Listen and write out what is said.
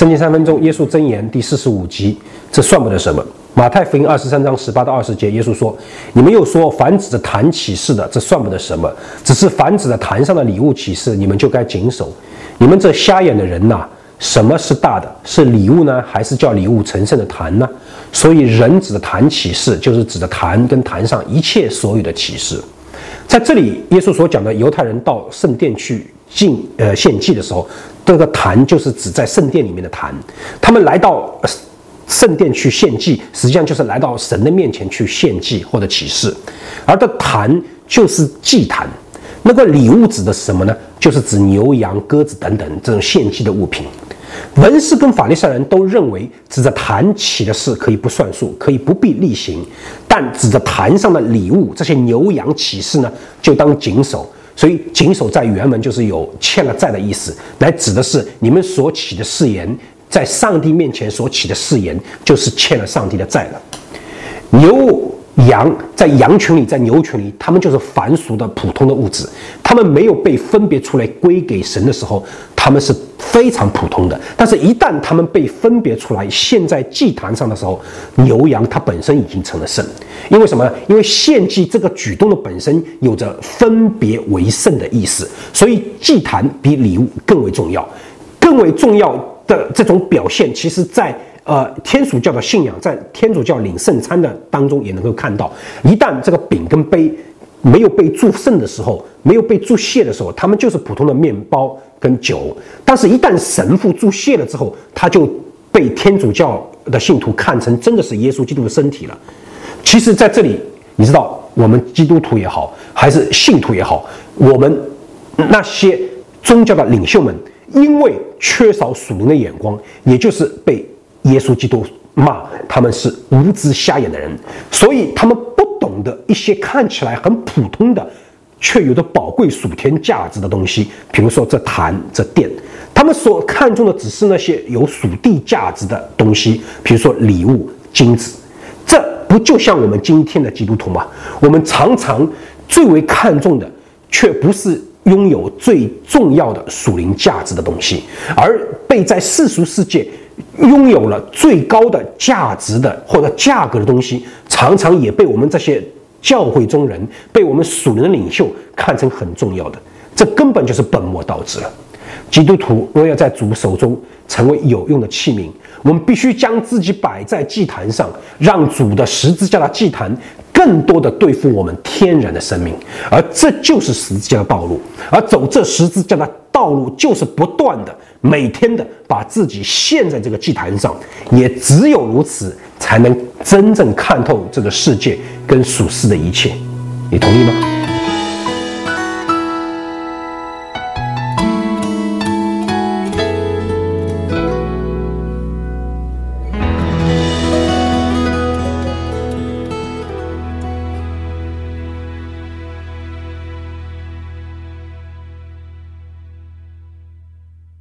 圣经3分钟，耶稣箴言第45集，这算不得什么。马太福音23章18到20节，耶稣说：“你们又说凡指着坛起誓的，这算不得什么；只是凡指着坛上的礼物起誓，你们就该谨守。你们这瞎眼的人呐，什么是大的？是礼物呢，还是叫礼物成圣的坛呢？所以人指着坛起誓，就是指着坛跟坛上一切所有的启示。”在这里，耶稣所讲的犹太人到圣殿去献祭的时候，这个坛就是指在圣殿里面的坛。他们来到圣殿去献祭，实际上就是来到神的面前去献祭或者启示。而这坛就是祭坛。那个礼物指的是什么呢？就是指牛羊鸽子等等这种献祭的物品。文士跟法利赛人都认为指着坛起的事可以不算数，可以不必例行，但指着坛上的礼物，这些牛羊起誓呢，就当谨守。所以谨守在原文就是有欠了债的意思，来指的是你们所起的誓言，在上帝面前所起的誓言，就是欠了上帝的债了。牛羊在羊群里，在牛群里，他们就是凡俗的普通的物质，他们没有被分别出来归给神的时候，他们是非常普通的。但是一旦他们被分别出来献在祭坛上的时候，牛羊它本身已经成了圣。因为什么呢？因为献祭这个举动的本身有着分别为圣的意思，所以祭坛比礼物更为重要。更为重要的这种表现，其实在天主教的信仰，在天主教领圣餐的当中也能够看到。一旦这个饼跟杯没有被祝圣的时候，没有被祝谢的时候，他们就是普通的面包跟酒。但是一旦神父祝谢了之后，他就被天主教的信徒看成真的是耶稣基督的身体了。其实在这里，你知道，我们基督徒也好，还是信徒也好，我们那些宗教的领袖们，因为缺少属灵的眼光，也就是被耶稣基督骂他们是无知瞎眼的人，所以他们不懂得一些看起来很普通的却有着宝贵属天价值的东西，比如说这坛这殿，他们所看重的只是那些有属地价值的东西，比如说礼物金子。这不就像我们今天的基督徒吗？我们常常最为看重的却不是拥有最重要的属灵价值的东西，而被在世俗世界拥有了最高的价值的或者价格的东西，常常也被我们这些教会中人，被我们属灵的领袖看成很重要的。这根本就是本末倒置了。基督徒若要在主手中成为有用的器皿，我们必须将自己摆在祭坛上，让主的十字架的祭坛更多的对付我们天然的生命，而这就是十字架的道路。而走这十字架的道路，就是不断的每天的把自己献在这个祭坛上，也只有如此，才能真正看透这个世界跟属世的一切。你同意吗？